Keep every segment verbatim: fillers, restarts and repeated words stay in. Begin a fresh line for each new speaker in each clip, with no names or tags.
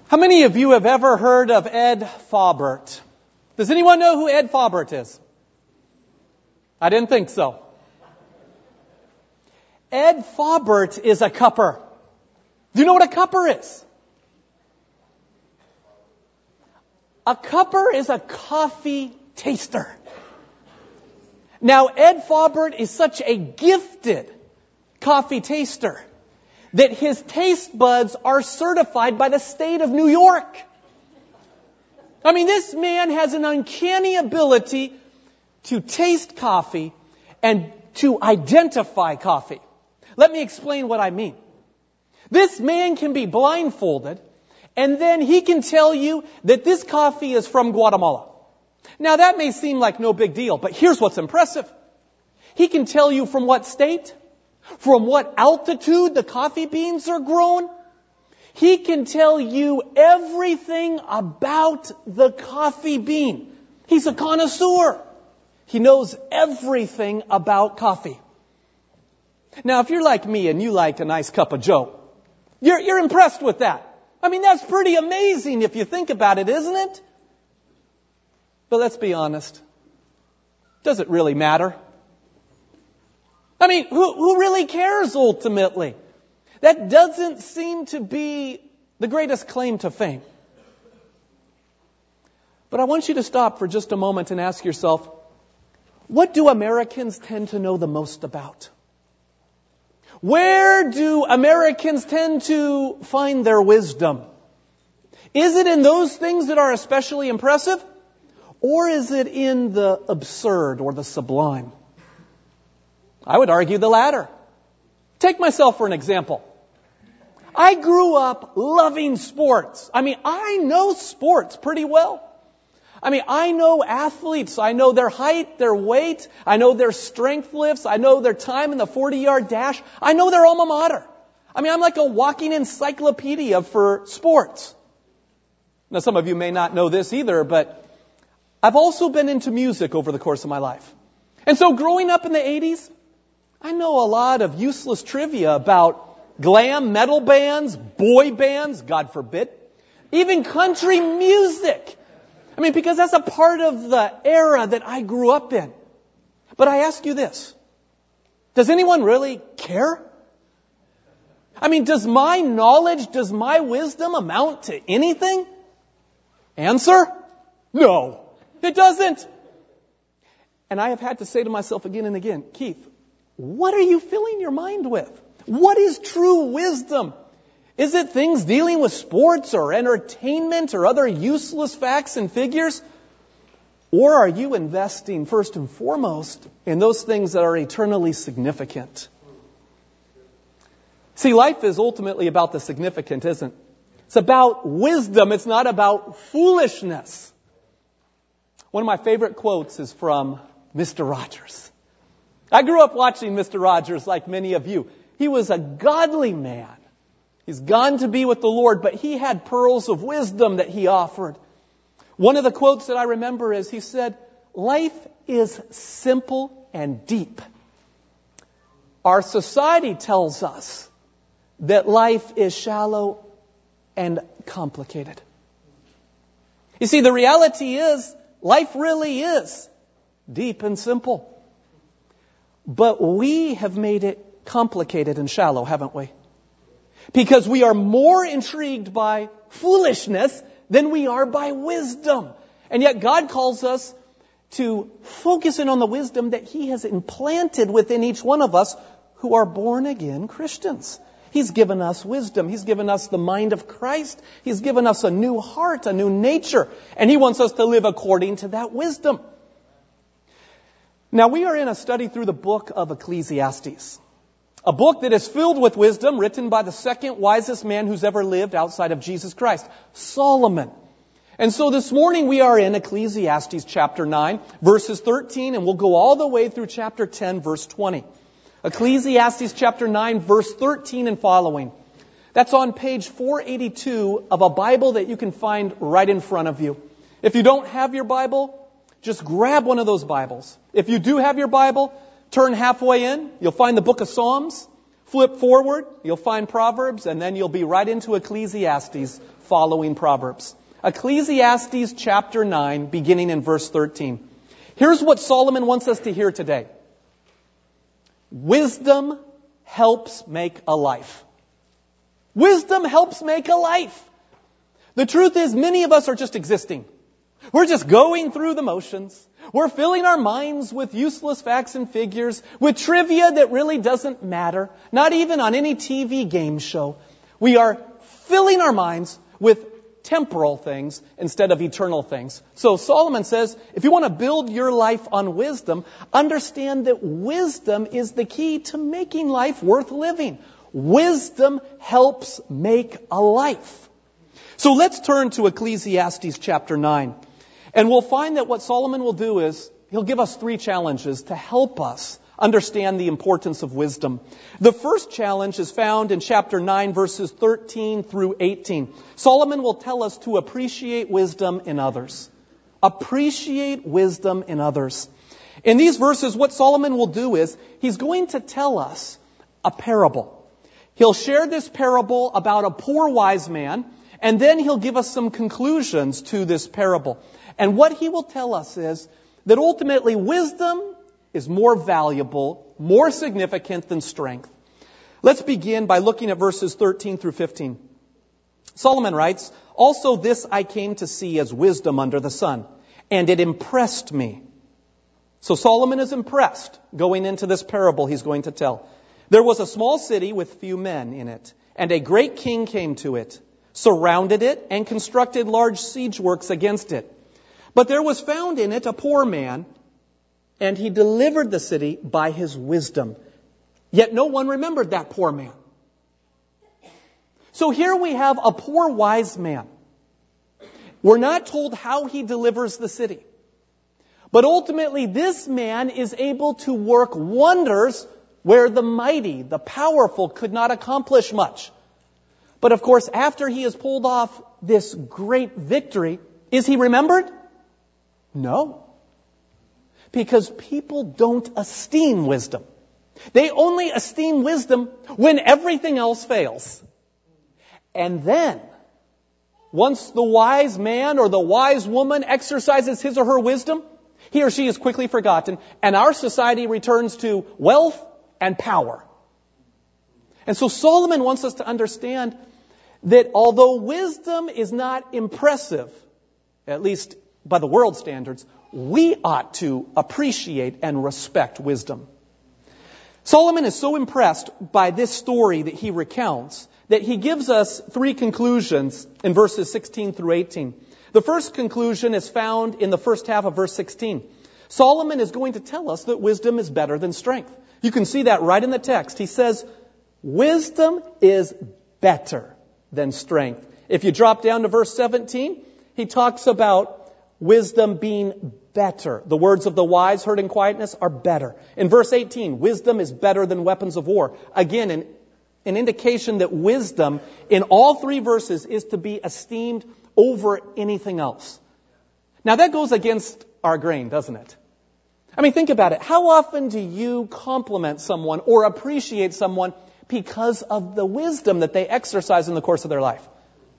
How many of you have ever heard of Ed Faubert? Does anyone know who Ed Faubert is? I didn't think so. Ed Faubert is a cupper. Do you know what a cupper is? A cupper is a coffee taster. Now, Ed Faubert is such a gifted coffee taster that his taste buds are certified by the state of New York. I mean, this man has an uncanny ability to taste coffee and to identify coffee. Let me explain what I mean. This man can be blindfolded, and then he can tell you that this coffee is from Guatemala. Now, that may seem like no big deal, but here's what's impressive. He can tell you from what state, from what altitude the coffee beans are grown. He can tell you everything about the coffee bean. He's a connoisseur. He knows everything about coffee. Now, if you're like me and you like a nice cup of joe, you're, you're impressed with that. I mean, that's pretty amazing if you think about it, isn't it? But let's be honest. Does it really matter? I mean, who, who really cares ultimately? That doesn't seem to be the greatest claim to fame. But I want you to stop for just a moment and ask yourself, what do Americans tend to know the most about? Where do Americans tend to find their wisdom? Is it in those things that are especially impressive? Or is it in the absurd or the sublime? I would argue the latter. Take myself for an example. I grew up loving sports. I mean, I know sports pretty well. I mean, I know athletes. I know their height, their weight. I know their strength lifts. I know their time in the forty-yard dash. I know their alma mater. I mean, I'm like a walking encyclopedia for sports. Now, some of you may not know this either, but I've also been into music over the course of my life. And so growing up in the eighties, I know a lot of useless trivia about glam metal bands, boy bands, God forbid, even country music. I mean, because that's a part of the era that I grew up in. But I ask you this. Does anyone really care? I mean, does my knowledge, does my wisdom amount to anything? Answer? No, it doesn't. And I have had to say to myself again and again, Keith, what are you filling your mind with? What is true wisdom? Is it things dealing with sports or entertainment or other useless facts and figures? Or are you investing first and foremost in those things that are eternally significant? See, life is ultimately about the significant, isn't it? It's about wisdom. It's not about foolishness. One of my favorite quotes is from Mister Rogers. I grew up watching Mister Rogers like many of you. He was a godly man. He's gone to be with the Lord, but he had pearls of wisdom that he offered. One of the quotes that I remember is he said, "Life is simple and deep. Our society tells us that life is shallow and complicated." You see, the reality is, life really is deep and simple. But we have made it complicated and shallow, haven't we? Because we are more intrigued by foolishness than we are by wisdom. And yet God calls us to focus in on the wisdom that He has implanted within each one of us who are born again Christians. He's given us wisdom. He's given us the mind of Christ. He's given us a new heart, a new nature. And He wants us to live according to that wisdom. Now, we are in a study through the book of Ecclesiastes. A book that is filled with wisdom, written by the second wisest man who's ever lived outside of Jesus Christ, Solomon. And so this morning we are in Ecclesiastes chapter nine, verses thirteen, and we'll go all the way through chapter ten, verse twenty. Ecclesiastes chapter nine, verse thirteen and following. That's on page four eighty-two of a Bible that you can find right in front of you. If you don't have your Bible, just grab one of those Bibles. If you do have your Bible, turn halfway in. You'll find the book of Psalms. Flip forward, you'll find Proverbs, and then you'll be right into Ecclesiastes following Proverbs. Ecclesiastes chapter nine, beginning in verse thirteen. Here's what Solomon wants us to hear today. Wisdom helps make a life. Wisdom helps make a life. The truth is, many of us are just existing. We're just going through the motions. We're filling our minds with useless facts and figures, with trivia that really doesn't matter, not even on any T V game show. We are filling our minds with temporal things instead of eternal things. So Solomon says, if you want to build your life on wisdom, understand that wisdom is the key to making life worth living. Wisdom helps make a life. So let's turn to Ecclesiastes chapter nine. And we'll find that what Solomon will do is, he'll give us three challenges to help us understand the importance of wisdom. The first challenge is found in chapter nine, verses thirteen through eighteen. Solomon will tell us to appreciate wisdom in others. Appreciate wisdom in others. In these verses, what Solomon will do is, he's going to tell us a parable. He'll share this parable about a poor wise man, and then he'll give us some conclusions to this parable. And what he will tell us is that ultimately wisdom is more valuable, more significant than strength. Let's begin by looking at verses thirteen through fifteen. Solomon writes, "Also this I came to see as wisdom under the sun, and it impressed me." So Solomon is impressed going into this parable he's going to tell. "There was a small city with few men in it, and a great king came to it, surrounded it, and constructed large siege works against it. But there was found in it a poor man, and he delivered the city by his wisdom. Yet no one remembered that poor man." So here we have a poor wise man. We're not told how he delivers the city. But ultimately, this man is able to work wonders where the mighty, the powerful, could not accomplish much. But of course, after he has pulled off this great victory, is he remembered? No. Because people don't esteem wisdom. They only esteem wisdom when everything else fails. And then, once the wise man or the wise woman exercises his or her wisdom, he or she is quickly forgotten, and our society returns to wealth and power. And so Solomon wants us to understand that although wisdom is not impressive, at least by the world standards, we ought to appreciate and respect wisdom. Solomon is so impressed by this story that he recounts that he gives us three conclusions in verses sixteen through eighteen. The first conclusion is found in the first half of verse sixteen. Solomon is going to tell us that wisdom is better than strength. You can see that right in the text. He says, wisdom is better than strength. If you drop down to verse seventeen, he talks about wisdom being better. The words of the wise heard in quietness are better. In verse eighteen, wisdom is better than weapons of war. Again, an, an indication that wisdom in all three verses is to be esteemed over anything else. Now that goes against our grain, doesn't it? I mean, think about it. How often do you compliment someone or appreciate someone because of the wisdom that they exercise in the course of their life?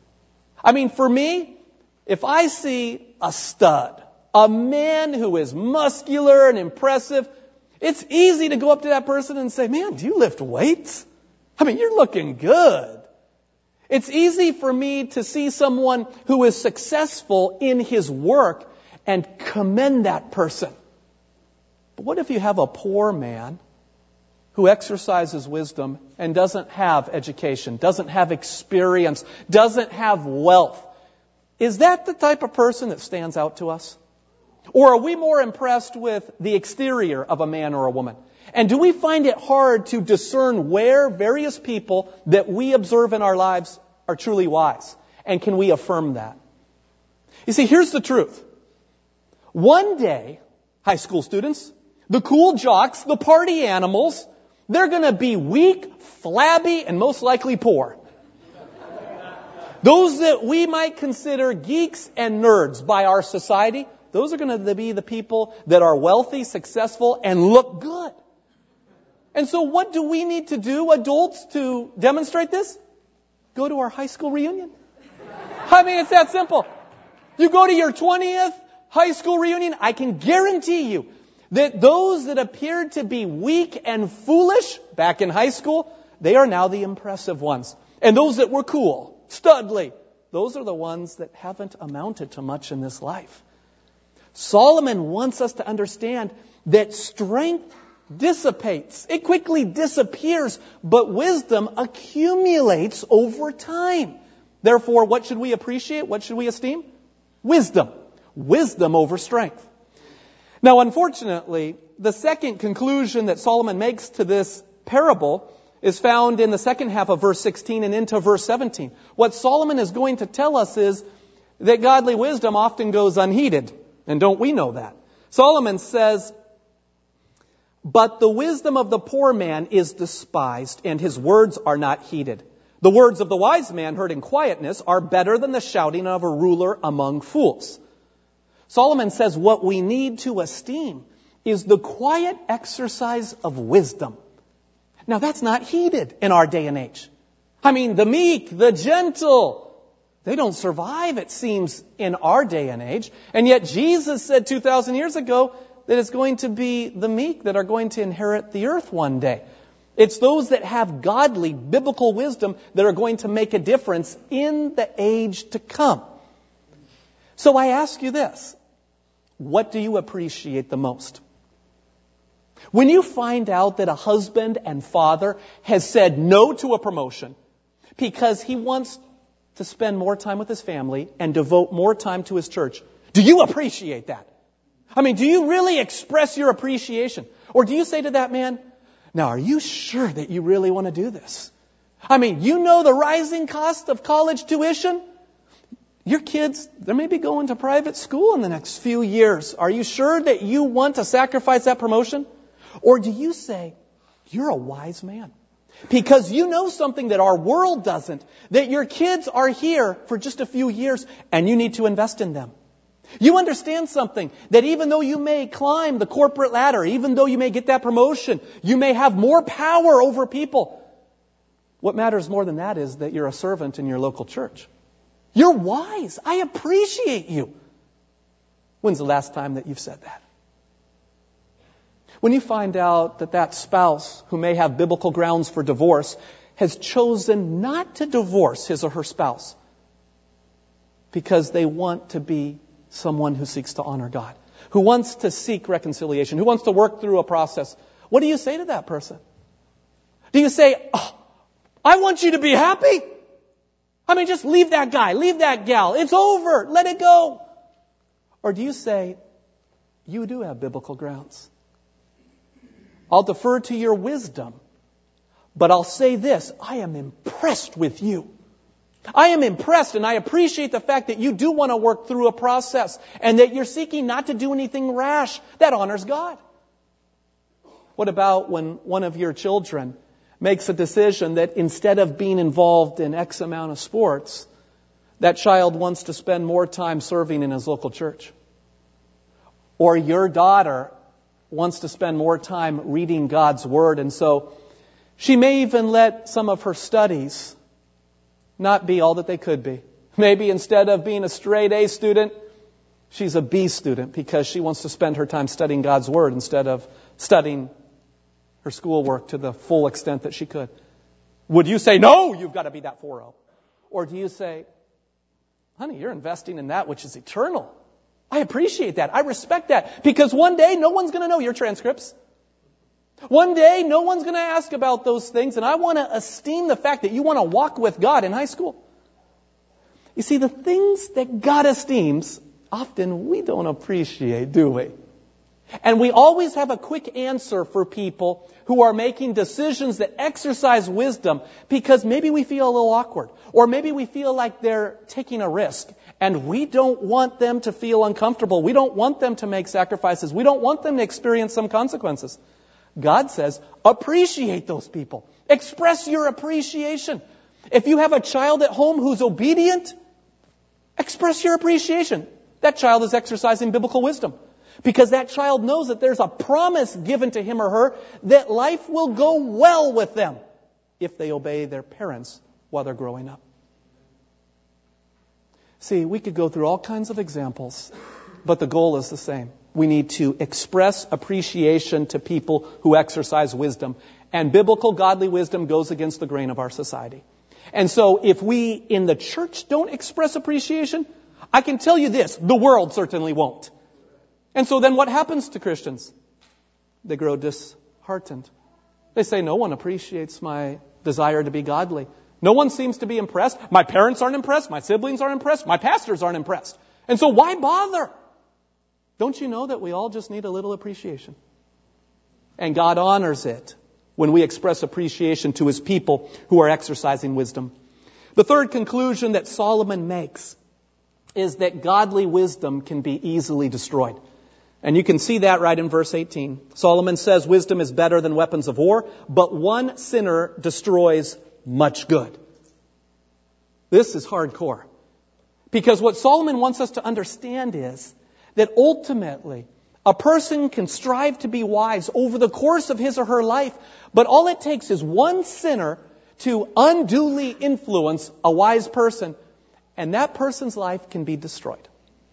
I mean, for me, if I see a stud, a man who is muscular and impressive, it's easy to go up to that person and say, "Man, do you lift weights? I mean, you're looking good." It's easy for me to see someone who is successful in his work and commend that person. But what if you have a poor man who exercises wisdom and doesn't have education, doesn't have experience, doesn't have wealth? Is that the type of person that stands out to us? Or are we more impressed with the exterior of a man or a woman? And do we find it hard to discern where various people that we observe in our lives are truly wise? And can we affirm that? You see, here's the truth. One day, high school students, the cool jocks, the party animals, they're going to be weak, flabby, and most likely poor. Those that we might consider geeks and nerds by our society, those are going to be the people that are wealthy, successful, and look good. And so what do we need to do, adults, to demonstrate this? Go to our high school reunion. I mean, it's that simple. You go to your twentieth high school reunion, I can guarantee you that those that appeared to be weak and foolish back in high school, they are now the impressive ones. And those that were cool, studly, those are the ones that haven't amounted to much in this life. Solomon wants us to understand that strength dissipates. It quickly disappears, but wisdom accumulates over time. Therefore, what should we appreciate? What should we esteem? Wisdom. Wisdom over strength. Now, unfortunately, the second conclusion that Solomon makes to this parable is found in the second half of verse sixteen and into verse seventeen. What Solomon is going to tell us is that godly wisdom often goes unheeded. And don't we know that? Solomon says, "But the wisdom of the poor man is despised, and his words are not heeded. The words of the wise man heard in quietness are better than the shouting of a ruler among fools." Solomon says what we need to esteem is the quiet exercise of wisdom. Now, that's not heeded in our day and age. I mean, the meek, the gentle, they don't survive, it seems, in our day and age. And yet Jesus said two thousand years ago that it's going to be the meek that are going to inherit the earth one day. It's those that have godly, biblical wisdom that are going to make a difference in the age to come. So I ask you this. What do you appreciate the most? When you find out that a husband and father has said no to a promotion because he wants to spend more time with his family and devote more time to his church, do you appreciate that? I mean, do you really express your appreciation? Or do you say to that man, "Now, are you sure that you really want to do this? I mean, you know the rising cost of college tuition? Your kids, they may be going to private school in the next few years. Are you sure that you want to sacrifice that promotion?" Or do you say, "You're a wise man because you know something that our world doesn't, that your kids are here for just a few years and you need to invest in them. You understand something, that even though you may climb the corporate ladder, even though you may get that promotion, you may have more power over people. What matters more than that is that you're a servant in your local church. You're wise. I appreciate you." When's the last time that you've said that? When you find out that that spouse who may have biblical grounds for divorce has chosen not to divorce his or her spouse because they want to be someone who seeks to honor God, who wants to seek reconciliation, who wants to work through a process, what do you say to that person? Do you say, "Oh, I want you to be happy. I mean, just leave that guy, leave that gal. It's over. Let it go." Or do you say, "You do have biblical grounds. I'll defer to your wisdom, but I'll say this, I am impressed with you. I am impressed and I appreciate the fact that you do want to work through a process and that you're seeking not to do anything rash. That honors God." What about when one of your children makes a decision that instead of being involved in X amount of sports, that child wants to spend more time serving in his local church? Or your daughter wants to spend more time reading God's Word, and so she may even let some of her studies not be all that they could be. Maybe instead of being a straight A student, she's a B student because she wants to spend her time studying God's Word instead of studying her schoolwork to the full extent that she could. Would you say, "No, you've got to be that four oh"? Or do you say, "Honey, you're investing in that which is eternal. I appreciate that. I respect that. Because one day, no one's going to know your transcripts. One day, no one's going to ask about those things. And I want to esteem the fact that you want to walk with God in high school." You see, the things that God esteems, often we don't appreciate, do we? And we always have a quick answer for people who are making decisions that exercise wisdom because maybe we feel a little awkward or maybe we feel like they're taking a risk and we don't want them to feel uncomfortable. We don't want them to make sacrifices. We don't want them to experience some consequences. God says, appreciate those people. Express your appreciation. If you have a child at home who's obedient, express your appreciation. That child is exercising biblical wisdom. Because that child knows that there's a promise given to him or her that life will go well with them if they obey their parents while they're growing up. See, we could go through all kinds of examples, but the goal is the same. We need to express appreciation to people who exercise wisdom. And biblical godly wisdom goes against the grain of our society. And so if we in the church don't express appreciation, I can tell you this, the world certainly won't. And so then what happens to Christians? They grow disheartened. They say, no one appreciates my desire to be godly. No one seems to be impressed. My parents aren't impressed. My siblings aren't impressed. My pastors aren't impressed. And so why bother? Don't you know that we all just need a little appreciation? And God honors it when we express appreciation to His people who are exercising wisdom. The third conclusion that Solomon makes is that godly wisdom can be easily destroyed. And you can see that right in verse eighteen. Solomon says wisdom is better than weapons of war, but one sinner destroys much good. This is hardcore. Because what Solomon wants us to understand is that ultimately a person can strive to be wise over the course of his or her life, but all it takes is one sinner to unduly influence a wise person, and that person's life can be destroyed.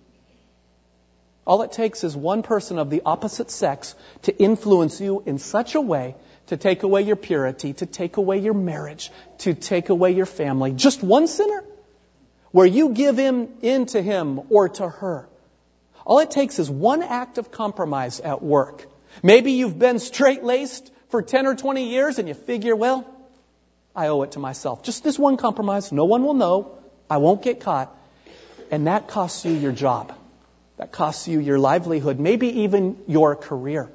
All it takes is one person of the opposite sex to influence you in such a way to take away your purity, to take away your marriage, to take away your family. Just one sinner where you give him in to him or to her. All it takes is one act of compromise at work. Maybe you've been straight-laced for ten or twenty years and you figure, well, I owe it to myself. Just this one compromise. No one will know. I won't get caught. And that costs you your job. That costs you your livelihood, maybe even your career.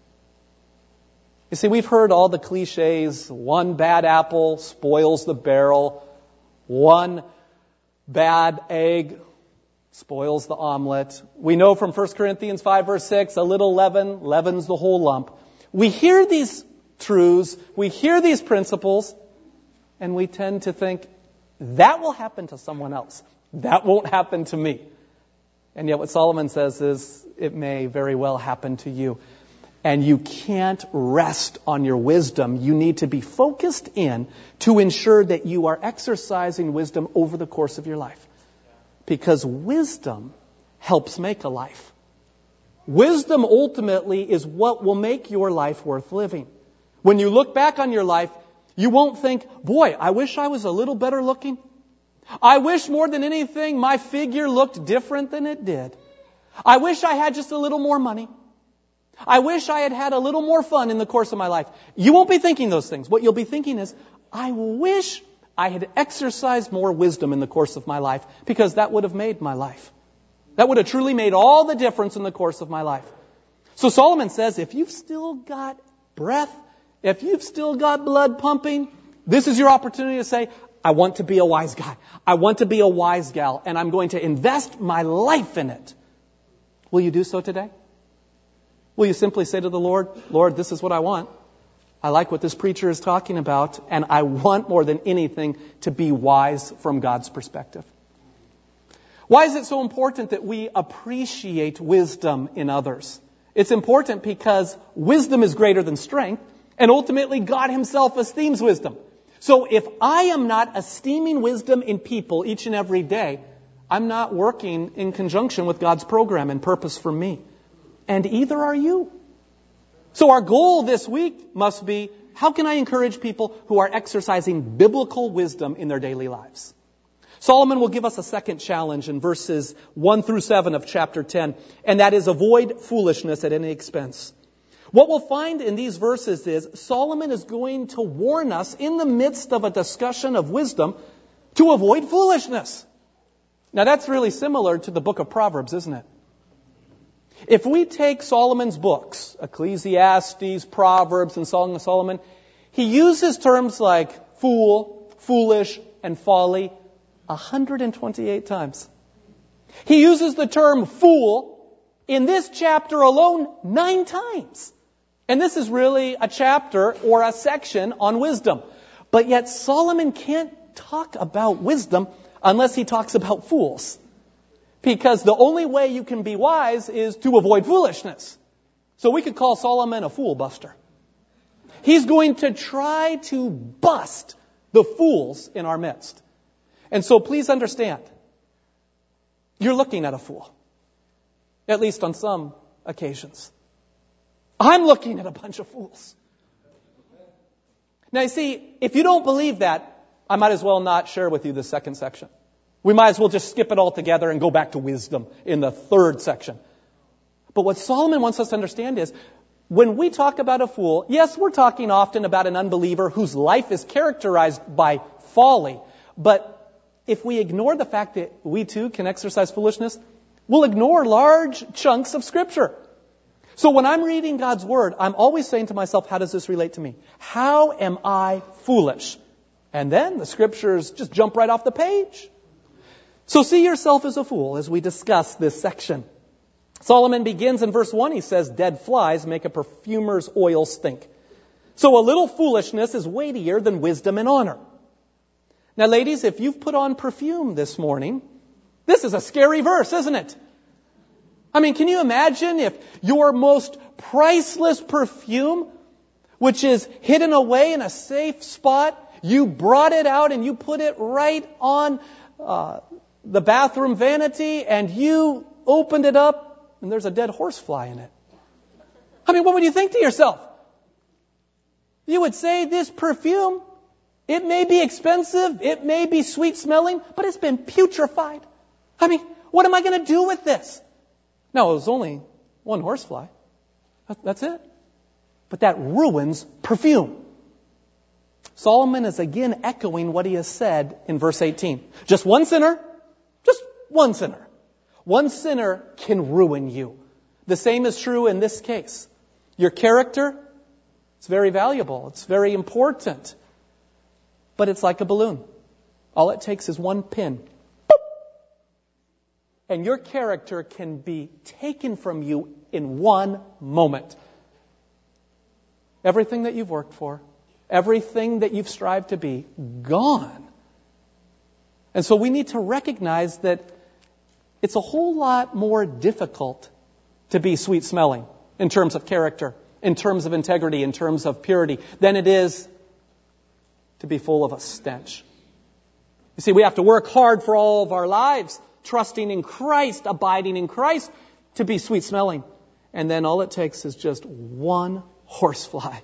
You see, we've heard all the cliches. One bad apple spoils the barrel. One bad egg spoils the omelet. We know from First Corinthians five verse six, a little leaven leavens the whole lump. We hear these truths, we hear these principles, and we tend to think, that will happen to someone else. That won't happen to me. And yet what Solomon says is, it may very well happen to you. And you can't rest on your wisdom. You need to be focused in to ensure that you are exercising wisdom over the course of your life. Because wisdom helps make a life. Wisdom ultimately is what will make your life worth living. When you look back on your life, you won't think, boy, I wish I was a little better looking. I wish more than anything my figure looked different than it did. I wish I had just a little more money. I wish I had had a little more fun in the course of my life. You won't be thinking those things. What you'll be thinking is, I wish I had exercised more wisdom in the course of my life, because that would have made my life. That would have truly made all the difference in the course of my life. So Solomon says, if you've still got breath, if you've still got blood pumping, this is your opportunity to say, I want to be a wise guy. I want to be a wise gal, and I'm going to invest my life in it. Will you do so today? Will you simply say to the Lord, Lord, this is what I want. I like what this preacher is talking about, and I want more than anything to be wise from God's perspective. Why is it so important that we appreciate wisdom in others? It's important because wisdom is greater than strength, and ultimately God Himself esteems wisdom. So if I am not esteeming wisdom in people each and every day, I'm not working in conjunction with God's program and purpose for me. And either are you. So our goal this week must be, how can I encourage people who are exercising biblical wisdom in their daily lives? Solomon will give us a second challenge in verses one through seven of chapter ten, and that is avoid foolishness at any expense. What we'll find in these verses is Solomon is going to warn us in the midst of a discussion of wisdom to avoid foolishness. Now that's really similar to the book of Proverbs, isn't it? If we take Solomon's books, Ecclesiastes, Proverbs, and Song of Solomon, he uses terms like fool, foolish, and folly one hundred twenty-eight times. He uses the term fool in this chapter alone nine times. And this is really a chapter or a section on wisdom. But yet Solomon can't talk about wisdom unless he talks about fools. Because the only way you can be wise is to avoid foolishness. So we could call Solomon a fool buster. He's going to try to bust the fools in our midst. And so please understand, you're looking at a fool. At least on some occasions. I'm looking at a bunch of fools. Now you see, if you don't believe that, I might as well not share with you the second section. We might as well just skip it all together and go back to wisdom in the third section. But what Solomon wants us to understand is, when we talk about a fool, yes, we're talking often about an unbeliever whose life is characterized by folly. But if we ignore the fact that we too can exercise foolishness, we'll ignore large chunks of Scripture. So when I'm reading God's Word, I'm always saying to myself, how does this relate to me? How am I foolish? And then the Scriptures just jump right off the page. So see yourself as a fool as we discuss this section. Solomon begins in verse one. He says, dead flies make a perfumer's oil stink. So a little foolishness is weightier than wisdom and honor. Now, ladies, if you've put on perfume this morning, this is a scary verse, isn't it? I mean, can you imagine if your most priceless perfume, which is hidden away in a safe spot, you brought it out and you put it right on uh, the bathroom vanity and you opened it up and there's a dead horsefly in it? I mean, what would you think to yourself? You would say this perfume, it may be expensive, it may be sweet smelling, but it's been putrefied. I mean, what am I going to do with this? No, it was only one horsefly. That's it. But that ruins perfume. Solomon is again echoing what he has said in verse eighteen. Just one sinner, just one sinner. One sinner can ruin you. The same is true in this case. Your character, it's very valuable. It's very important. But it's like a balloon. All it takes is one pin. Boop! And your character can be taken from you in one moment. Everything that you've worked for, everything that you've strived to be, gone. And so we need to recognize that it's a whole lot more difficult to be sweet-smelling in terms of character, in terms of integrity, in terms of purity, than it is to be full of a stench. You see, we have to work hard for all of our lives, trusting in Christ, abiding in Christ, to be sweet-smelling. And then all it takes is just one horsefly,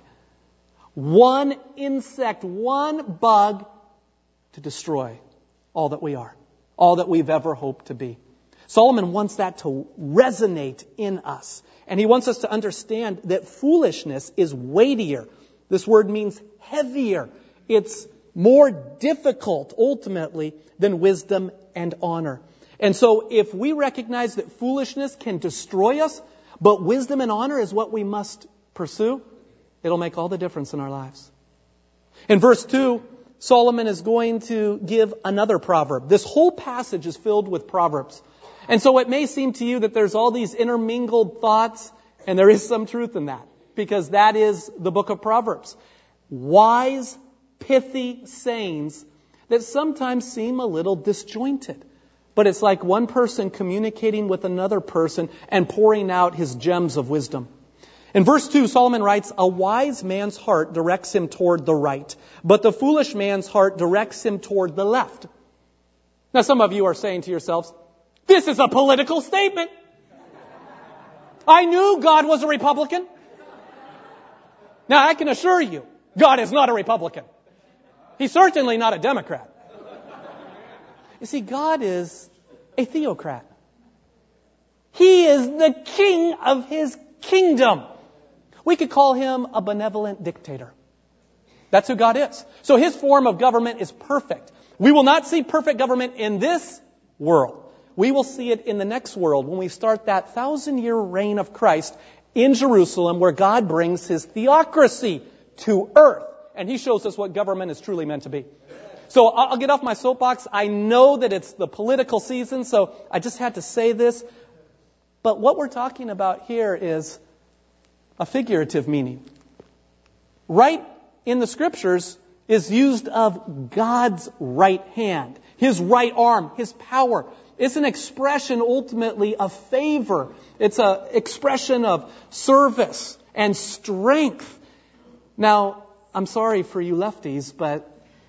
one insect, one bug to destroy all that we are, all that we've ever hoped to be. Solomon wants that to resonate in us. And he wants us to understand that foolishness is weightier. This word means heavier. It's more difficult, ultimately, than wisdom and honor. And so if we recognize that foolishness can destroy us, but wisdom and honor is what we must pursue, it'll make all the difference in our lives. In verse two, Solomon is going to give another proverb. This whole passage is filled with proverbs. And so it may seem to you that there's all these intermingled thoughts, and there is some truth in that, because that is the book of Proverbs. Wise, pithy sayings that sometimes seem a little disjointed. But it's like one person communicating with another person and pouring out his gems of wisdom. In verse two, Solomon writes, a wise man's heart directs him toward the right, but the foolish man's heart directs him toward the left. Now some of you are saying to yourselves, this is a political statement. I knew God was a Republican. Now I can assure you, God is not a Republican. He's certainly not a Democrat. You see, God is a theocrat. He is the king of his kingdom. We could call him a benevolent dictator. That's who God is. So his form of government is perfect. We will not see perfect government in this world. We will see it in the next world when we start that thousand-year reign of Christ in Jerusalem, where God brings his theocracy to earth. And he shows us what government is truly meant to be. So I'll get off my soapbox. I know that it's the political season, so I just had to say this. But what we're talking about here is a figurative meaning. Right in the Scriptures, is used of God's right hand, His right arm, His power. It's an expression ultimately of favor. It's an expression of service and strength. Now, I'm sorry for you lefties, but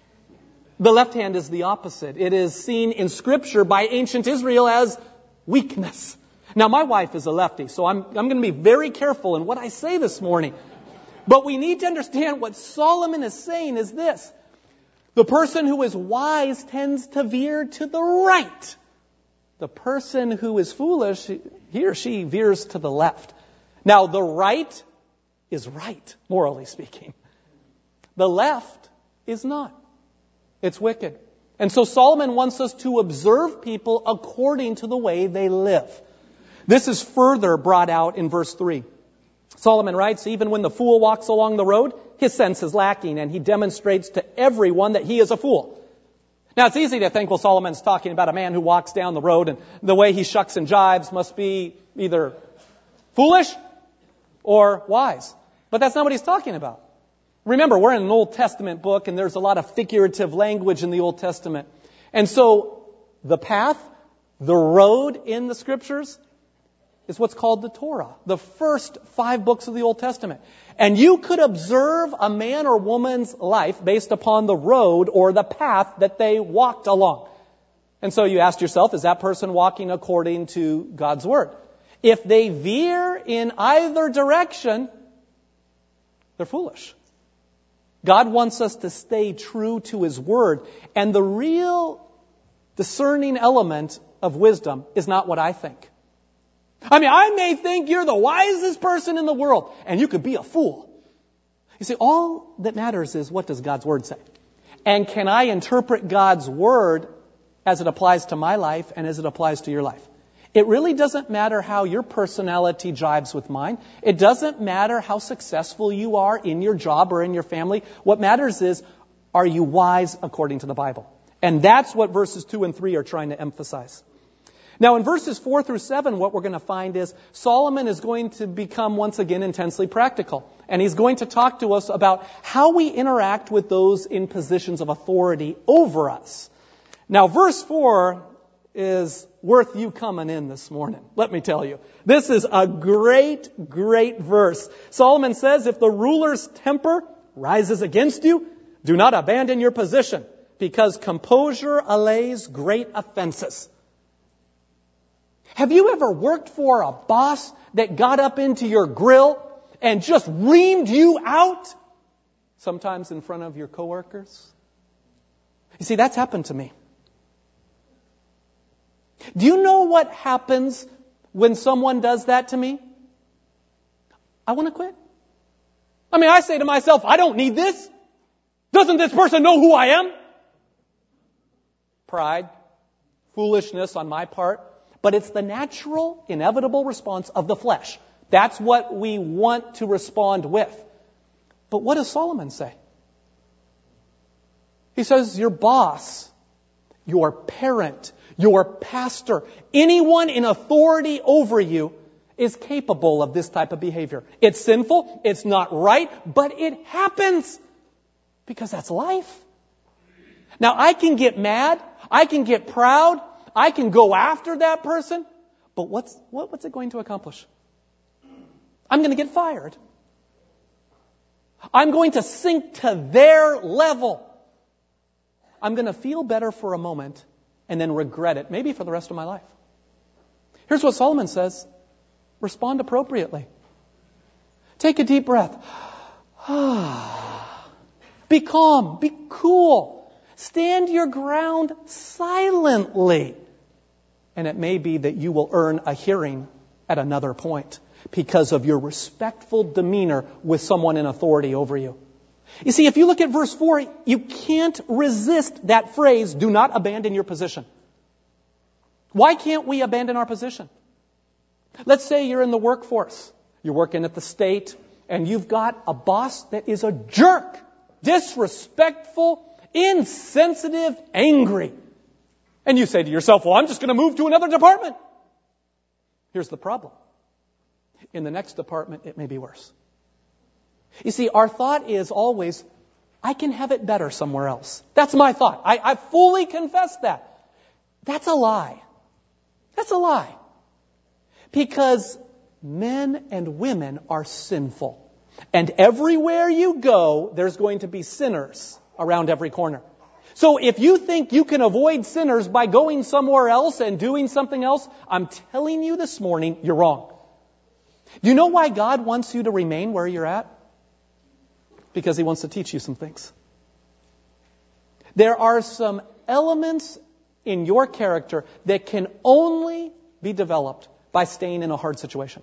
the left hand is the opposite. It is seen in Scripture by ancient Israel as weakness. Now, my wife is a lefty, so I'm, I'm going to be very careful in what I say this morning. But we need to understand what Solomon is saying is this. The person who is wise tends to veer to the right. The person who is foolish, he or she veers to the left. Now, the right is right, morally speaking. The left is not. It's wicked. And so Solomon wants us to observe people according to the way they live. This is further brought out in verse three. Solomon writes, even when the fool walks along the road, his sense is lacking, and he demonstrates to everyone that he is a fool. Now, it's easy to think, well, Solomon's talking about a man who walks down the road, and the way he shucks and jives must be either foolish or wise. But that's not what he's talking about. Remember, we're in an Old Testament book, and there's a lot of figurative language in the Old Testament. And so, the path, the road in the Scriptures, is what's called the Torah, the first five books of the Old Testament. And you could observe a man or woman's life based upon the road or the path that they walked along. And so you asked yourself, is that person walking according to God's Word? If they veer in either direction, they're foolish. God wants us to stay true to His Word. And the real discerning element of wisdom is not what I think. I mean, I may think you're the wisest person in the world, and you could be a fool. You see, all that matters is, what does God's Word say? And can I interpret God's Word as it applies to my life and as it applies to your life? It really doesn't matter how your personality jives with mine. It doesn't matter how successful you are in your job or in your family. What matters is, are you wise according to the Bible? And that's what verses two and three are trying to emphasize. Now, in verses four through seven, what we're going to find is Solomon is going to become once again intensely practical. And he's going to talk to us about how we interact with those in positions of authority over us. Now, verse four is worth you coming in this morning. Let me tell you. This is a great, great verse. Solomon says, if the ruler's temper rises against you, do not abandon your position, because composure allays great offenses. Have you ever worked for a boss that got up into your grill and just reamed you out? Sometimes in front of your coworkers. You see, that's happened to me. Do you know what happens when someone does that to me? I want to quit. I mean, I say to myself, I don't need this. Doesn't this person know who I am? Pride, foolishness on my part. But it's the natural, inevitable response of the flesh. That's what we want to respond with. But what does Solomon say? He says, your boss, your parent, your pastor, anyone in authority over you is capable of this type of behavior. It's sinful, it's not right, but it happens because that's life. Now, I can get mad, I can get proud, I can go after that person, but what's what, what's it going to accomplish? I'm going to get fired. I'm going to sink to their level. I'm going to feel better for a moment and then regret it, maybe for the rest of my life. Here's what Solomon says. Respond appropriately. Take a deep breath. Be calm. Be cool. Stand your ground silently. And it may be that you will earn a hearing at another point because of your respectful demeanor with someone in authority over you. You see, if you look at verse four, you can't resist that phrase, do not abandon your position. Why can't we abandon our position? Let's say you're in the workforce. You're working at the state, and you've got a boss that is a jerk, disrespectful, insensitive, angry. And you say to yourself, well, I'm just going to move to another department. Here's the problem. In the next department, it may be worse. You see, our thought is always, I can have it better somewhere else. That's my thought. I, I fully confess that. That's a lie. That's a lie. Because men and women are sinful. And everywhere you go, there's going to be sinners around every corner. So if you think you can avoid sinners by going somewhere else and doing something else, I'm telling you this morning, you're wrong. Do you know why God wants you to remain where you're at? Because He wants to teach you some things. There are some elements in your character that can only be developed by staying in a hard situation.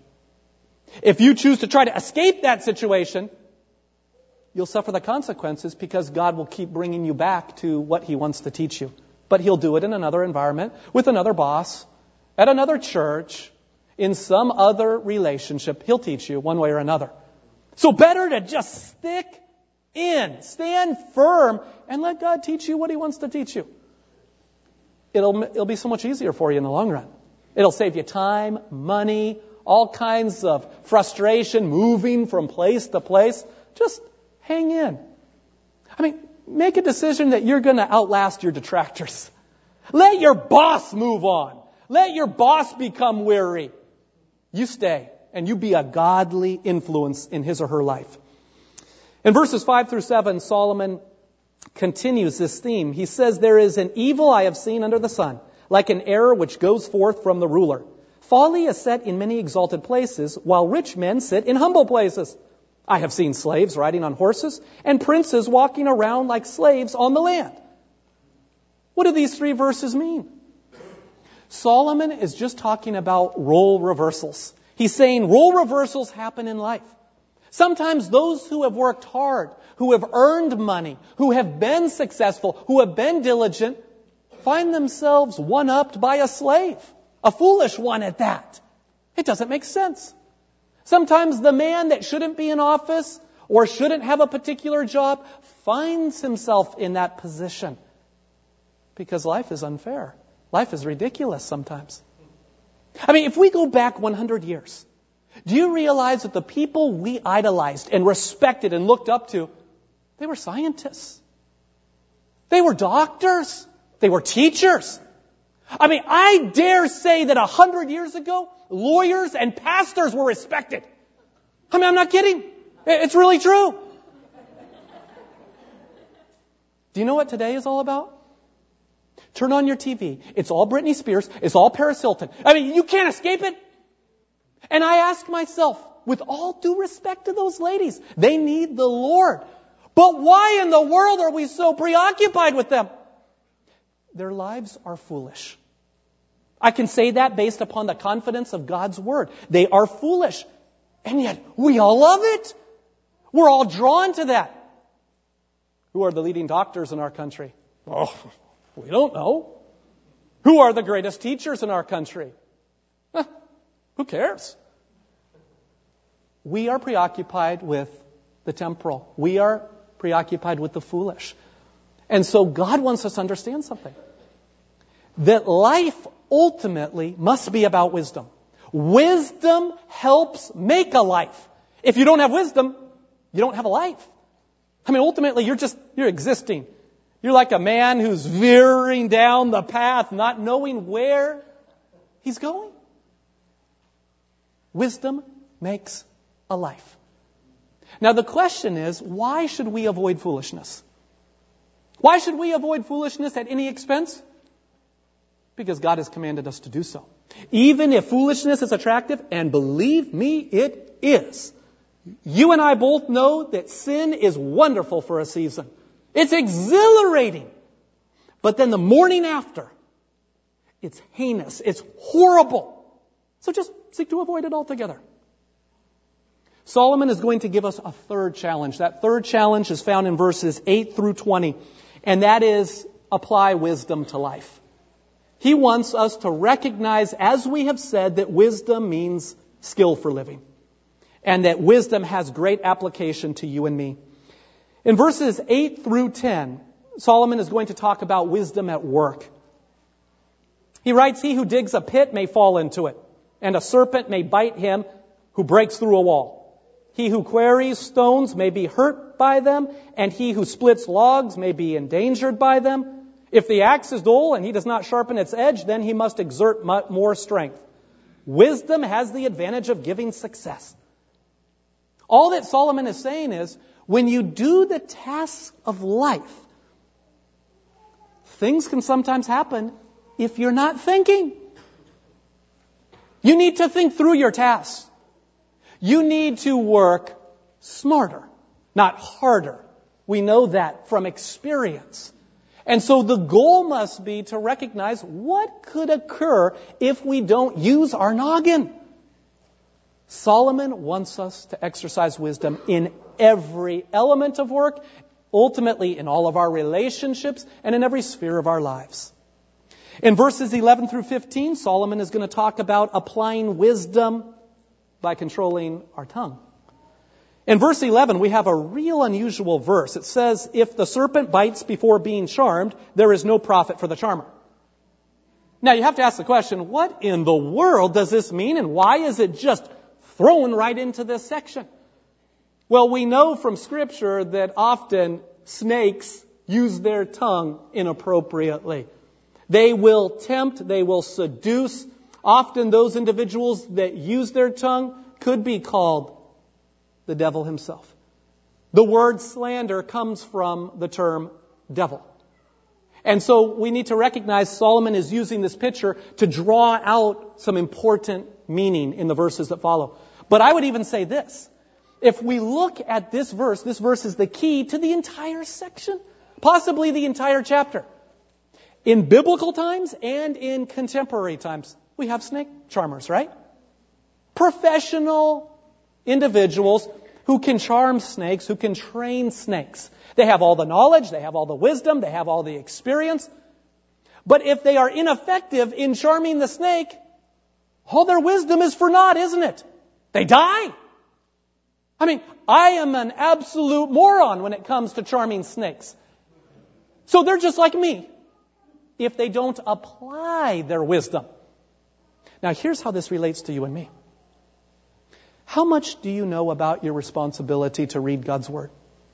If you choose to try to escape that situation, you'll suffer the consequences because God will keep bringing you back to what He wants to teach you. But He'll do it in another environment, with another boss, at another church, in some other relationship. He'll teach you one way or another. So better to just stick in, stand firm, and let God teach you what He wants to teach you. It'll, it'll be so much easier for you in the long run. It'll save you time, money, all kinds of frustration, moving from place to place. Just hang in. I mean, make a decision that you're going to outlast your detractors. Let your boss move on. Let your boss become weary. You stay, and you be a godly influence in his or her life. In verses five through seven, Solomon continues this theme. He says, "There is an evil I have seen under the sun, like an error which goes forth from the ruler. Folly is set in many exalted places, while rich men sit in humble places. I have seen slaves riding on horses, and princes walking around like slaves on the land." What do these three verses mean? Solomon is just talking about role reversals. He's saying role reversals happen in life. Sometimes those who have worked hard, who have earned money, who have been successful, who have been diligent, find themselves one-upped by a slave, a foolish one at that. It doesn't make sense. Sometimes the man that shouldn't be in office or shouldn't have a particular job finds himself in that position because life is unfair. Life is ridiculous sometimes. I mean, if we go back one hundred years, do you realize that the people we idolized and respected and looked up to, they were scientists. They were doctors. They were teachers. I mean, I dare say that a hundred years ago, lawyers and pastors were respected. I mean, I'm not kidding. It's really true. Do you know what today is all about? Turn on your T V. It's all Britney Spears. It's all Paris Hilton. I mean, you can't escape it. And I ask myself, with all due respect to those ladies, they need the Lord. But why in the world are we so preoccupied with them? Their lives are foolish. I can say that based upon the confidence of God's Word. They are foolish. And yet, we all love it. We're all drawn to that. Who are the leading doctors in our country? Oh, we don't know. Who are the greatest teachers in our country? Huh, who cares? We are preoccupied with the temporal. We are preoccupied with the foolish. And so God wants us to understand something. That life ultimately must be about wisdom. Wisdom helps make a life. If you don't have wisdom, you don't have a life. I mean, ultimately, you're just, you're existing. You're like a man who's veering down the path, not knowing where he's going. Wisdom makes a life. Now, the question is, why should we avoid foolishness? Why should we avoid foolishness at any expense? Because God has commanded us to do so. Even if foolishness is attractive, and believe me, it is. You and I both know that sin is wonderful for a season. It's exhilarating. But then the morning after, it's heinous. It's horrible. So just seek to avoid it altogether. Solomon is going to give us a third challenge. That third challenge is found in verses eight through twenty. And that is, apply wisdom to life. He wants us to recognize, as we have said, that wisdom means skill for living. And that wisdom has great application to you and me. In verses eight through ten, Solomon is going to talk about wisdom at work. He writes, "He who digs a pit may fall into it, and a serpent may bite him who breaks through a wall. He who quarries stones may be hurt by them, and he who splits logs may be endangered by them. If the axe is dull and he does not sharpen its edge, then he must exert more strength. Wisdom has the advantage of giving success. All that Solomon is saying is, when you do the tasks of life, things can sometimes happen if you're not thinking. You need to think through your tasks. You need to work smarter, not harder. We know that from experience. And so the goal must be to recognize what could occur if we don't use our noggin. Solomon wants us to exercise wisdom in every element of work, ultimately in all of our relationships and in every sphere of our lives. In verses eleven through fifteen, Solomon is going to talk about applying wisdom by controlling our tongue. In verse eleven, we have a real unusual verse. It says, if the serpent bites before being charmed, there is no profit for the charmer. Now, you have to ask the question, what in the world does this mean, and why is it just thrown right into this section? Well, we know from Scripture that often snakes use their tongue inappropriately. They will tempt, they will seduce. Often those individuals that use their tongue could be called the devil himself. The word slander comes from the term devil. And so we need to recognize Solomon is using this picture to draw out some important meaning in the verses that follow. But I would even say this. If we look at this verse, this verse is the key to the entire section, possibly the entire chapter. In biblical times and in contemporary times, we have snake charmers, right? Professional individuals who can charm snakes, who can train snakes. They have all the knowledge, they have all the wisdom, they have all the experience. But if they are ineffective in charming the snake, all their wisdom is for naught, isn't it? They die. I mean, I am an absolute moron when it comes to charming snakes. So they're just like me if they don't apply their wisdom. Now, here's how this relates to you and me. How much do you know about your responsibility to read God's Word?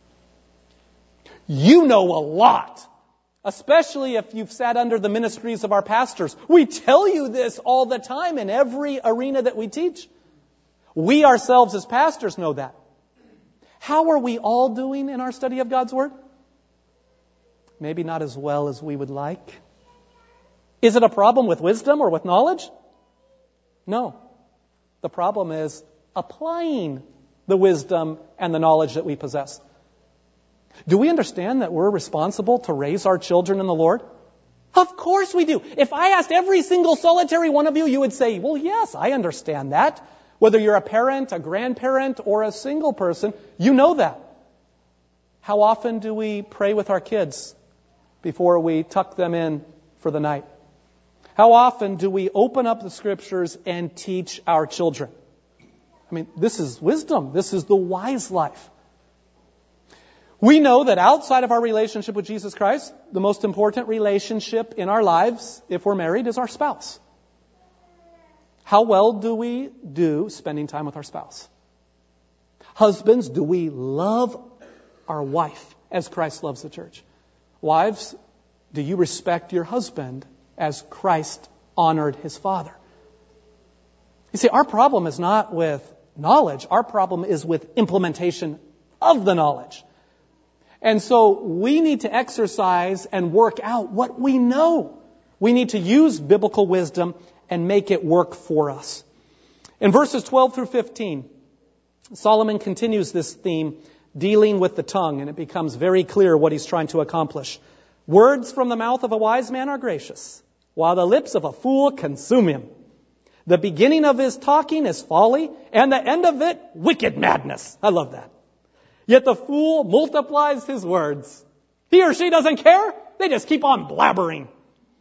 You know a lot, especially if you've sat under the ministries of our pastors. We tell you this all the time in every arena that we teach. We ourselves as pastors know that. How are we all doing in our study of God's Word? Maybe not as well as we would like. Is it a problem with wisdom or with knowledge? No. The problem is applying the wisdom and the knowledge that we possess. Do we understand that we're responsible to raise our children in the Lord? Of course we do. If I asked every single solitary one of you, you would say, well, yes, I understand that. Whether you're a parent, a grandparent, or a single person, you know that. How often do we pray with our kids before we tuck them in for the night? How often do we open up the Scriptures and teach our children? I mean, this is wisdom. This is the wise life. We know that outside of our relationship with Jesus Christ, the most important relationship in our lives, if we're married, is our spouse. How well do we do spending time with our spouse? Husbands, do we love our wife as Christ loves the church? Wives, do you respect your husband as Christ honored his father? You see, our problem is not with knowledge. Our problem is with implementation of the knowledge. And so we need to exercise and work out what we know. We need to use biblical wisdom and make it work for us. In verses twelve through fifteen, Solomon continues this theme dealing with the tongue, and it becomes very clear what he's trying to accomplish. Words from the mouth of a wise man are gracious, while the lips of a fool consume him. The beginning of his talking is folly, and the end of it, wicked madness. I love that. Yet the fool multiplies his words. He or she doesn't care. They just keep on blabbering.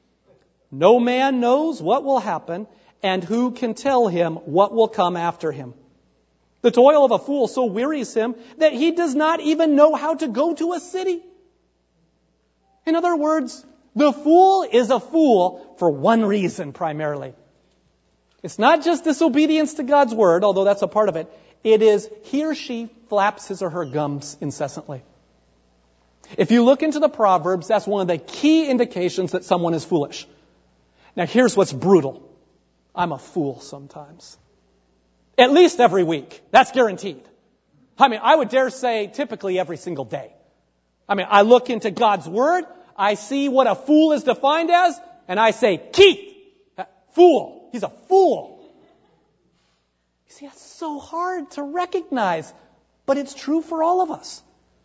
No man knows what will happen, and who can tell him what will come after him? The toil of a fool so wearies him that he does not even know how to go to a city. In other words, the fool is a fool for one reason primarily. It's not just disobedience to God's word, although that's a part of it. It is he or she flaps his or her gums incessantly. If you look into the Proverbs, that's one of the key indications that someone is foolish. Now here's what's brutal. I'm a fool sometimes. At least every week. That's guaranteed. I mean, I would dare say typically every single day. I mean, I look into God's word, I see what a fool is defined as, and I say, Keith, fool. He's a fool. You see, that's so hard to recognize, but it's true for all of us.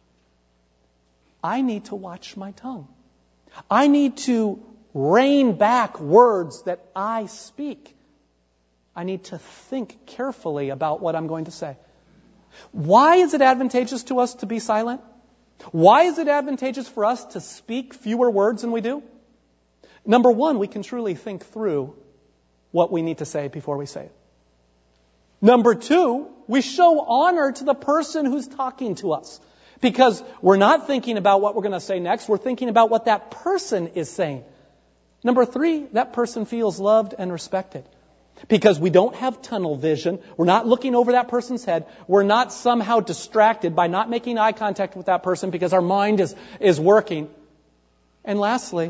I need to watch my tongue. I need to rein back words that I speak. I need to think carefully about what I'm going to say. Why is it advantageous to us to be silent? Why is it advantageous for us to speak fewer words than we do? Number one, we can truly think through what we need to say before we say it. Number two, we show honor to the person who's talking to us. Because we're not thinking about what we're going to say next. We're thinking about what that person is saying. Number three, that person feels loved and respected. Because we don't have tunnel vision. We're not looking over that person's head. We're not somehow distracted by not making eye contact with that person because our mind is, is working. And lastly,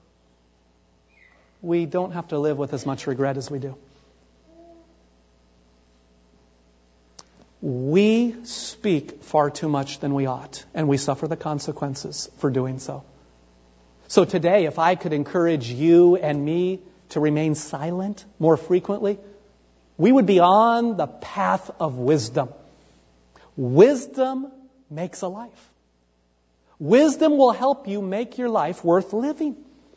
we don't have to live with as much regret as we do. We speak far too much than we ought, and we suffer the consequences for doing so. So today, if I could encourage you and me to remain silent more frequently, we would be on the path of wisdom. Wisdom makes a life. Wisdom will help you make your life worth living.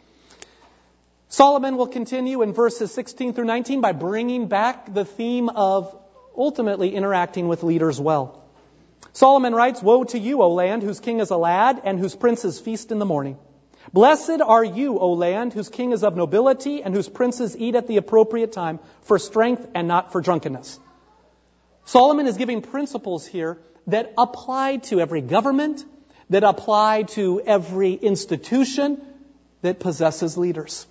Solomon will continue in verses sixteen through nineteen by bringing back the theme of ultimately interacting with leaders well. Solomon writes, "Woe to you, O land, whose king is a lad, and whose princes feast in the morning. Blessed are you, O land, whose king is of nobility, and whose princes eat at the appropriate time, for strength and not for drunkenness." Solomon is giving principles here that apply to every government, that apply to every institution that possesses leaders.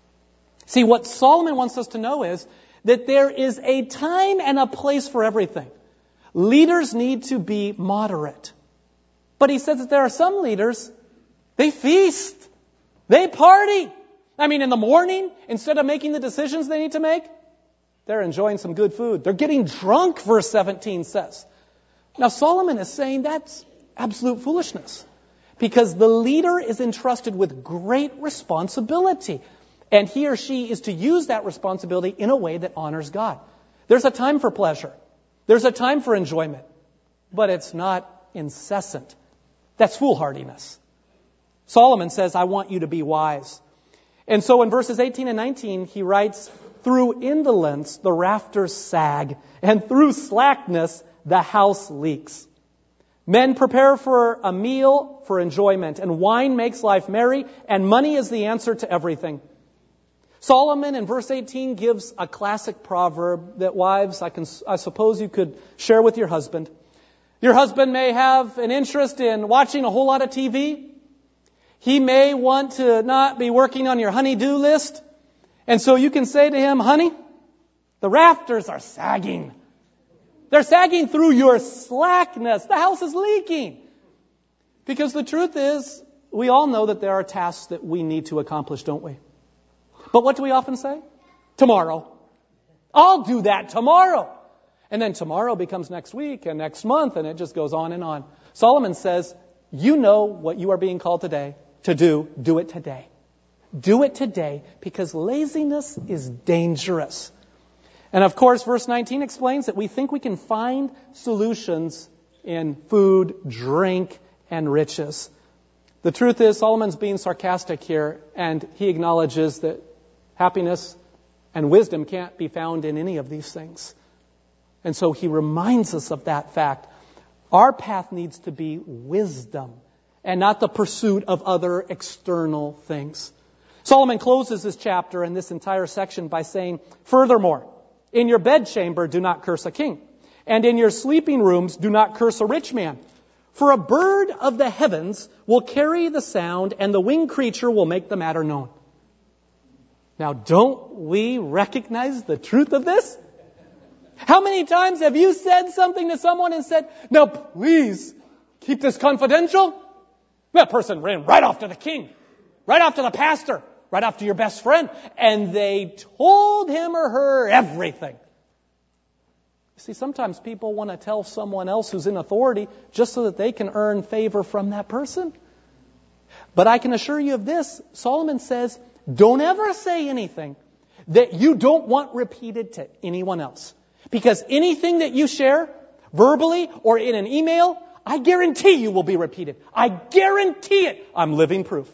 See, what Solomon wants us to know is that there is a time and a place for everything. Leaders need to be moderate. But he says that there are some leaders, they feast. They party. I mean, in the morning, instead of making the decisions they need to make, they're enjoying some good food. They're getting drunk, verse seventeen says. Now, Solomon is saying that's absolute foolishness. Because the leader is entrusted with great responsibility. And he or she is to use that responsibility in a way that honors God. There's a time for pleasure. There's a time for enjoyment. But it's not incessant. That's foolhardiness. Solomon says, I want you to be wise. And so in verses eighteen and nineteen, he writes, "Through indolence the rafters sag, and through slackness the house leaks. Men prepare for a meal for enjoyment, and wine makes life merry, and money is the answer to everything." Solomon in verse eighteen gives a classic proverb that wives, I can, I suppose you could share with your husband. Your husband may have an interest in watching a whole lot of T V. He may want to not be working on your honey-do list. And so you can say to him, "Honey, the rafters are sagging. They're sagging through your slackness. The house is leaking." Because the truth is, we all know that there are tasks that we need to accomplish, don't we? But what do we often say? Tomorrow. I'll do that tomorrow. And then tomorrow becomes next week and next month, and it just goes on and on. Solomon says, you know what you are being called today to do. Do it today. Do it today, because laziness is dangerous. And of course, verse nineteen explains that we think we can find solutions in food, drink, and riches. The truth is, Solomon's being sarcastic here, and he acknowledges that happiness and wisdom can't be found in any of these things. And so he reminds us of that fact. Our path needs to be wisdom and not the pursuit of other external things. Solomon closes this chapter and this entire section by saying, "Furthermore, in your bedchamber do not curse a king, and in your sleeping rooms do not curse a rich man. For a bird of the heavens will carry the sound, and the winged creature will make the matter known." Now, don't we recognize the truth of this? How many times have you said something to someone and said, now please keep this confidential? That person ran right off to the king, right off to the pastor, right off to your best friend, and they told him or her everything. You see, sometimes people want to tell someone else who's in authority just so that they can earn favor from that person. But I can assure you of this, Solomon says, don't ever say anything that you don't want repeated to anyone else. Because anything that you share, verbally or in an email, I guarantee you will be repeated. I guarantee it. I'm living proof.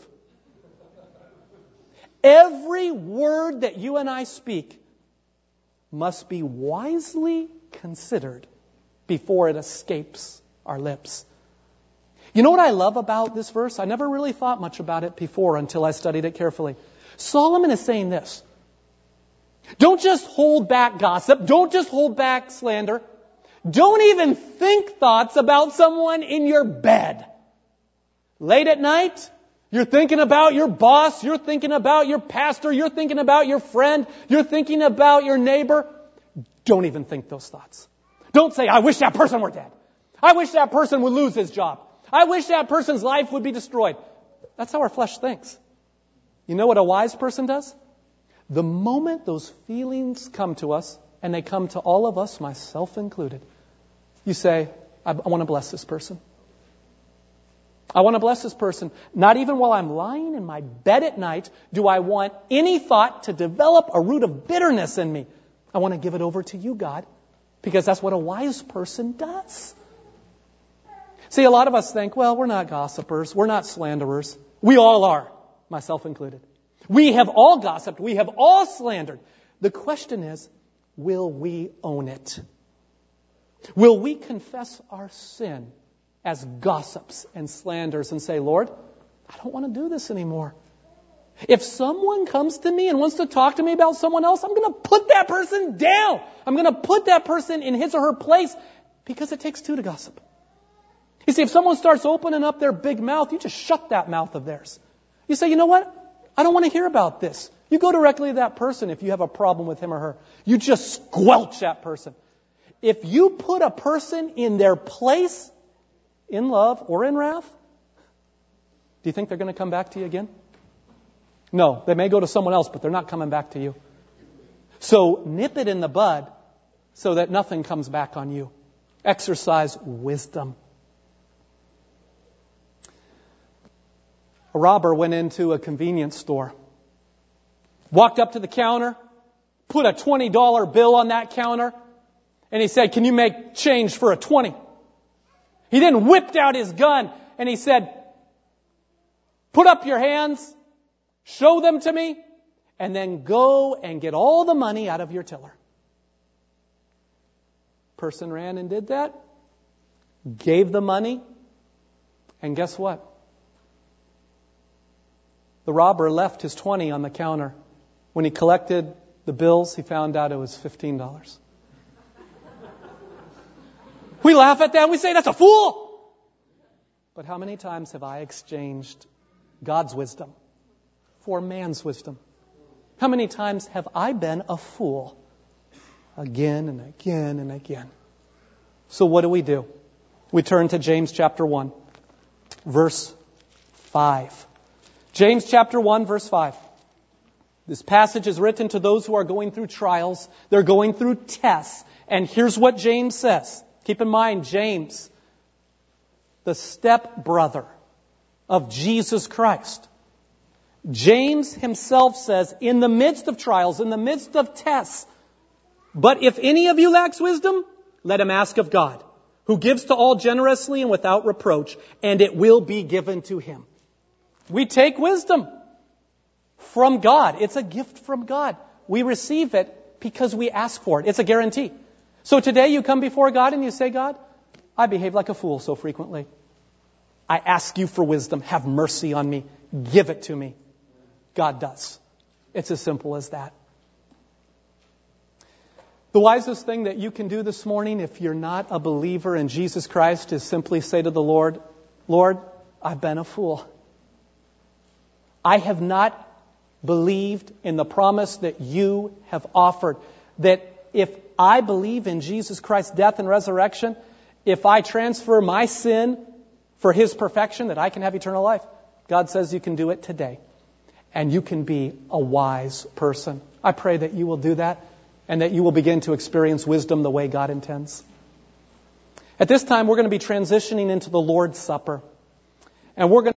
Every word that you and I speak must be wisely considered before it escapes our lips. You know what I love about this verse? I never really thought much about it before until I studied it carefully. Solomon is saying this. Don't just hold back gossip. Don't just hold back slander. Don't even think thoughts about someone in your bed. Late at night, you're thinking about your boss. You're thinking about your pastor. You're thinking about your friend. You're thinking about your neighbor. Don't even think those thoughts. Don't say, I wish that person were dead. I wish that person would lose his job. I wish that person's life would be destroyed. That's how our flesh thinks. You know what a wise person does? The moment those feelings come to us, and they come to all of us, myself included, you say, I, I want to bless this person. I want to bless this person. Not even while I'm lying in my bed at night do I want any thought to develop a root of bitterness in me. I want to give it over to you, God, because that's what a wise person does. See, a lot of us think, well, we're not gossipers. We're not slanderers. We all are, myself included. We have all gossiped. We have all slandered. The question is, will we own it? Will we confess our sin as gossips and slanders and say, Lord, I don't want to do this anymore. If someone comes to me and wants to talk to me about someone else, I'm going to put that person down. I'm going to put that person in his or her place because it takes two to gossip. You see, if someone starts opening up their big mouth, you just shut that mouth of theirs. You say, you know what? I don't want to hear about this. You go directly to that person if you have a problem with him or her. You just squelch that person. If you put a person in their place, in love or in wrath, do you think they're going to come back to you again? No, they may go to someone else, but they're not coming back to you. So nip it in the bud so that nothing comes back on you. Exercise wisdom. A robber went into a convenience store, walked up to the counter, put a twenty dollar bill on that counter, and he said, can you make change for a twenty? He then whipped out his gun and he said, put up your hands, show them to me, and then go and get all the money out of your tiller. Person ran and did that, gave the money, and guess what? The robber left his twenty on the counter. When he collected the bills, he found out it was fifteen dollars. We laugh at that. We say, that's a fool. But how many times have I exchanged God's wisdom for man's wisdom? How many times have I been a fool? Again and again and again. So what do we do? We turn to James chapter one, verse five. James chapter one, verse five. This passage is written to those who are going through trials. They're going through tests. And here's what James says. Keep in mind, James, the stepbrother of Jesus Christ. James himself says, in the midst of trials, in the midst of tests, but if any of you lacks wisdom, let him ask of God, who gives to all generously and without reproach, and it will be given to him. We take wisdom from God. It's a gift from God. We receive it because we ask for it. It's a guarantee. So today you come before God and you say, God, I behave like a fool so frequently. I ask you for wisdom. Have mercy on me. Give it to me. God does. It's as simple as that. The wisest thing that you can do this morning, if you're not a believer in Jesus Christ, is simply say to the Lord, Lord, I've been a fool. I have not believed in the promise that you have offered. That if I believe in Jesus Christ's death and resurrection, if I transfer my sin for His perfection, that I can have eternal life. God says you can do it today. And you can be a wise person. I pray that you will do that and that you will begin to experience wisdom the way God intends. At this time, we're going to be transitioning into the Lord's Supper. And we're going to